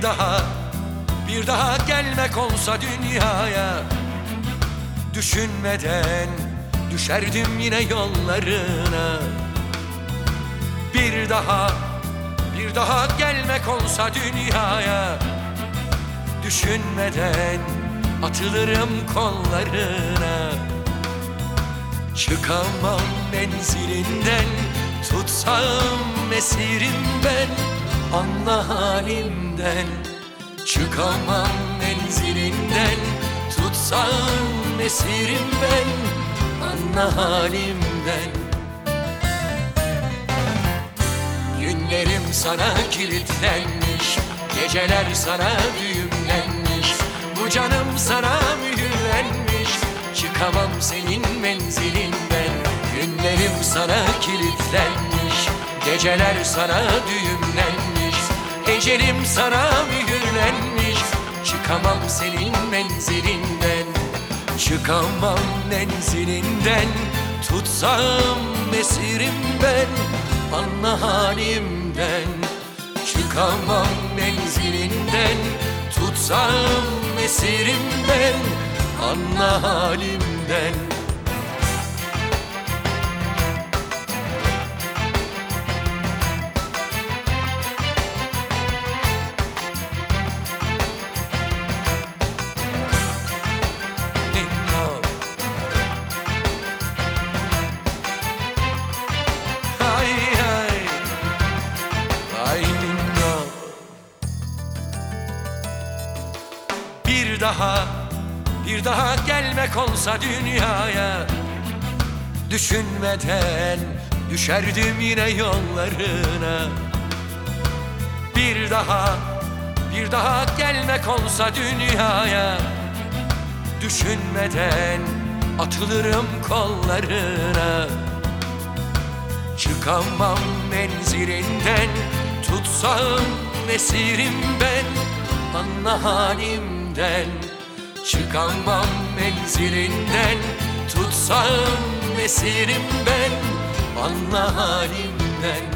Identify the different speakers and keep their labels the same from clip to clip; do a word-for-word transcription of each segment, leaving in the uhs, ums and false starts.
Speaker 1: daha, bir daha gelmek olsa dünyaya, düşünmeden düşerdim yine yollarına. Bir daha, bir daha gelmek olsa dünyaya, düşünmeden atılırım kollarına. Çıkamam menzilinden, tutsam esirim ben, anla halimden. Çıkamam menzilinden, tutsam esirim ben, anla halimden. Günlerim sana kilitlenmiş, geceler sana düğümlenmiş, bu canım sana mühürlenmiş. Çıkamam senin menzilinden. Günlerim sana kilitlenmiş, geceler sana düğümlenmiş, ecelim sana mühürlenmiş. Çıkamam senin menzilinden. Çıkamam menzilinden, tutsam esirim ben, anla halimden. Çıkamam menzilinden, tutsam esirim ben, anla halimden. Bir daha, bir daha gelmek olsa dünyaya, düşünmeden düşerdim yine yollarına. Bir daha, bir daha gelmek olsa dünyaya, düşünmeden atılırım kollarına. Çıkamam menzilinden, tutsam esirim ben, anla halimden. Çıkamam menzilinden, tutsam esirim ben, anla halimden.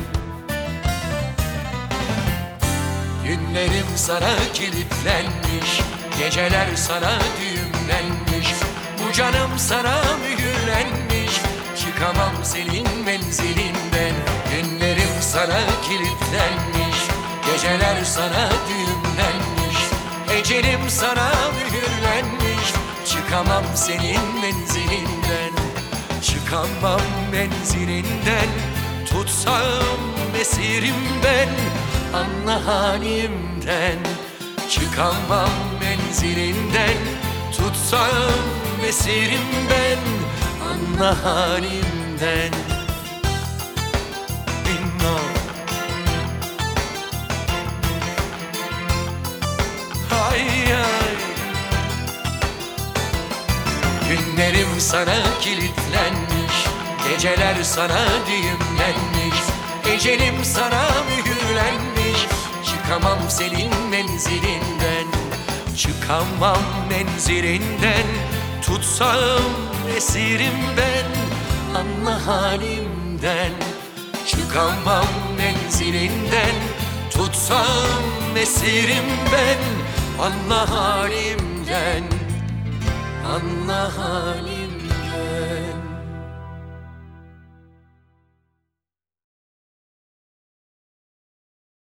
Speaker 1: Günlerim sana kilitlenmiş, geceler sana düğümlenmiş, bu canım sana mühürlenmiş. Çıkamam senin menzilinden. Günlerim sana kilitlenmiş, geceler sana düğümlenmiş, ecelim sana mühürlenmiş. Çıkamam senin menzilinden. Çıkamam menzilinden, tutsam esirim ben, anla halimden. Çıkamam menzilinden, tutsam esirim ben, anla halimden. Binno. Ay ay. Günlerim sana kilitlenmiş, geceler sana düğümlenmiş, ecelim sana mühürlenmiş. Çıkamam senin menzilinden. Çıkamam menzilinden, tutsam esirim ben, anla halimden. Çıkamam menzilinden, tutsam esirim ben, anla halimden, anla halimden.